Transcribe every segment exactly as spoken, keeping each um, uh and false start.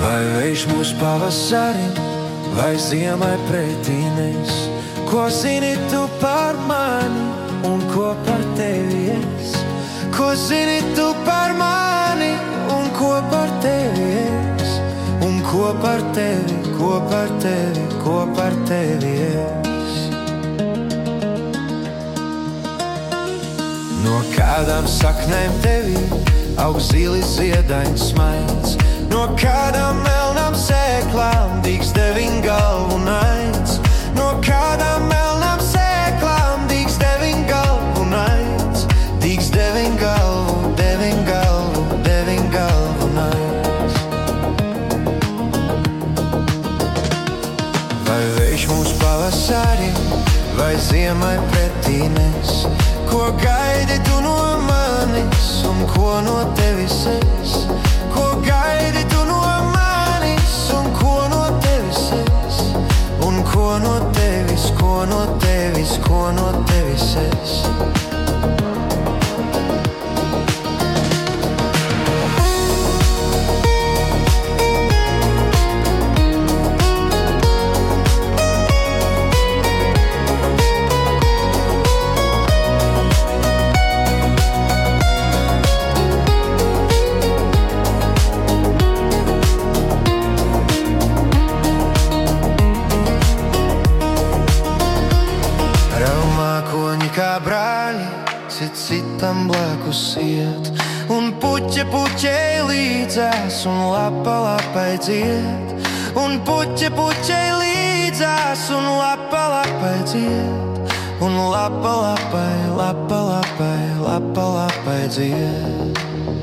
Vai vējš mūs pavasarim, vai ziemai pretī nes? Ko zini tu par mani un ko par tevi es? Ko zini tu par mani un ko par tevi es? Un ko par tevi, ko par tevi, ko par tevi es? No kādām saknēm tevī aug zilis ziedains smaids, no kādām melnām sēklām dīgs deviņ galvu naids, no kādām melnām sēklām dīgs deviņ galvu naids, dīgs deviņ galvu, deviņ galvu, deviņ galvu naids. Vai vējš mūs pavasarim, vai ziemai pretī nes? Ko gaidi tu no manis un ko no tevis es? Ko gaidi tu no manis un ko no tevis es? Un ko no tevis, ko no tevis, ko no tevis es? Kā brāļi, cits citam blakus iet, un puķe puķei līdzās, un lapa lapai dzied. Un puķe puķei līdzās, un lapa lapai dzied. Un lapa lapai, lapa lapai, lapa lapai dzied.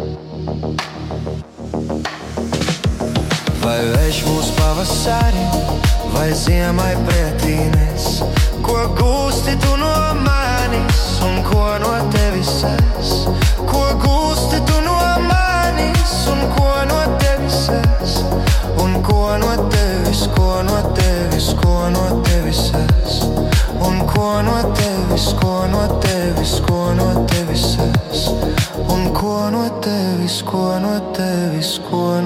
Vai vējš mūs pavasarim, vai ziemai pretī nes? Ko gūsti tu no manis un ko no tevis es? Ko gūsti tu no manis un ko no tevis es? Un ko no tevis, ko no tevis, ko no tevis es? Un ko no tevis, ko no tevis, ko no tevis es? Un ko no tevis, ko no tevis, ko